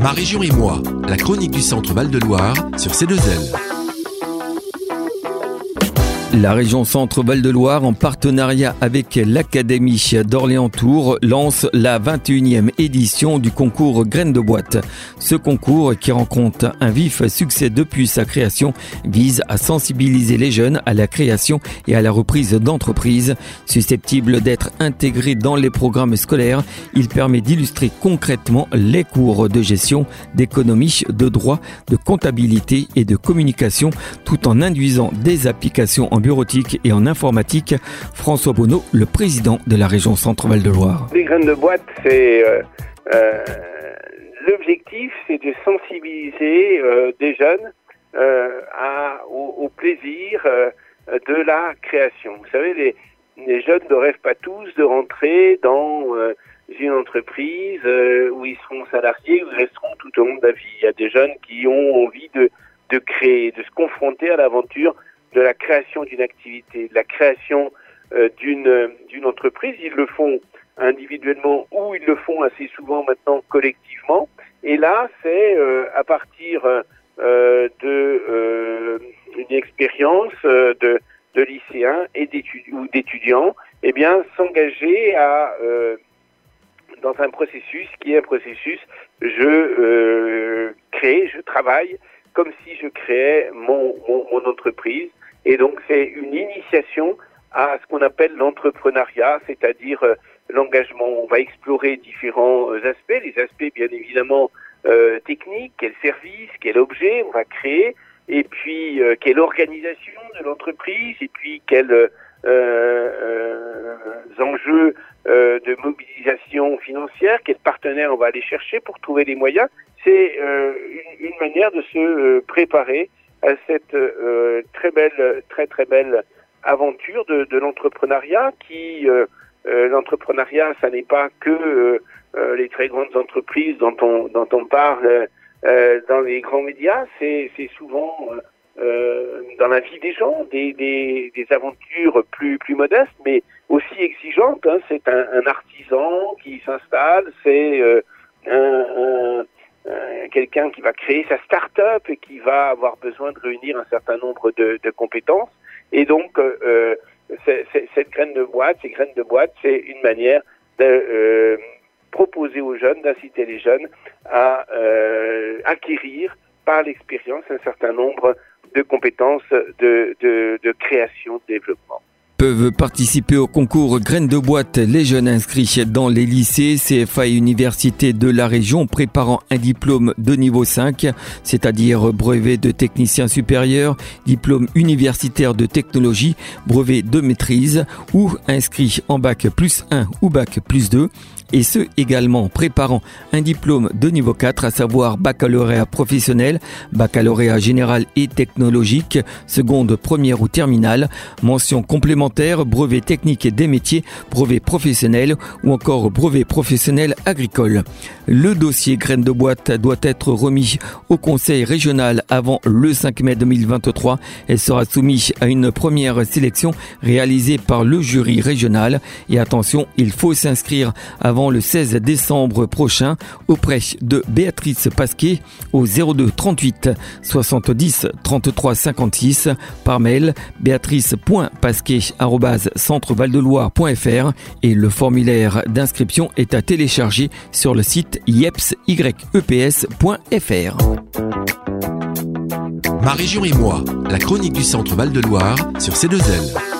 Ma région et moi, la chronique du Centre Val-de-Loire sur C2L. La région Centre-Val-de-Loire, en partenariat avec l'Académie d'Orléans-Tours, lance la 21e édition du concours Graines de boîte. Ce concours, qui rencontre un vif succès depuis sa création, vise à sensibiliser les jeunes à la création et à la reprise d'entreprises. Susceptible d'être intégré dans les programmes scolaires, il permet d'illustrer concrètement les cours de gestion, d'économie, de droit, de comptabilité et de communication, tout en induisant des applications en bureautique et en informatique. François Bonneau, le président de la région Centre-Val-de-Loire. Les graines de boîte, l'objectif, c'est de sensibiliser des jeunes au plaisir de la création. Vous savez, les jeunes ne rêvent pas tous de rentrer dans une entreprise où ils seront salariés, où ils resteront tout au long de la vie. Il y a des jeunes qui ont envie de créer, de se confronter à l'aventure de la création d'une activité, de la création d'une entreprise. Ils le font individuellement ou ils le font assez souvent maintenant collectivement. Et là, c'est à partir d'une expérience de lycéens et d'étudiants, eh bien, s'engager dans un processus qui est un processus je crée, je travaille comme si je créais mon entreprise. Et donc, c'est une initiation à ce qu'on appelle l'entrepreneuriat, c'est-à-dire l'engagement. On va explorer différents aspects, les aspects bien évidemment techniques, quel service, quel objet on va créer, et puis quelle organisation de l'entreprise, et puis quels enjeux de mobilisation financière, quels partenaires on va aller chercher pour trouver les moyens. C'est une manière de se préparer à cette très belle aventure de l'entrepreneuriat qui l'entrepreneuriat, ça n'est pas que les très grandes entreprises dont on parle dans les grands médias, c'est souvent dans la vie des gens des aventures plus modestes mais aussi exigeantes. Hein. C'est un artisan qui s'installe, c'est quelqu'un qui va créer sa start-up et qui va avoir besoin de réunir un certain nombre de compétences. Et donc, ces graines de boîte, c'est une manière de proposer aux jeunes, d'inciter les jeunes à acquérir par l'expérience un certain nombre de compétences de création, de développement. Peuvent participer au concours Graines de boîte les jeunes inscrits dans les lycées, CFA et universités de la région préparant un diplôme de niveau 5, c'est-à-dire brevet de technicien supérieur, diplôme universitaire de technologie, brevet de maîtrise ou inscrits en bac plus 1 ou bac plus 2. Et ceux également préparant un diplôme de niveau 4, à savoir baccalauréat professionnel, baccalauréat général et technologique, seconde, première ou terminale, mention complémentaire, brevet technique des métiers, brevet professionnel ou encore brevet professionnel agricole. Le dossier Graines de boîte doit être remis au conseil régional avant le 5 mai 2023 et sera soumis à une première sélection réalisée par le jury régional. Et attention, il faut s'inscrire avant le 16 décembre prochain auprès de Béatrice Pasquet au 02 38 70 33 56 par mail béatrice.pasquet@centrevaldeloire.fr et le formulaire d'inscription est à télécharger sur le site yeps.fr. Ma région et moi, la chronique du Centre Val-de-Loire sur C2L.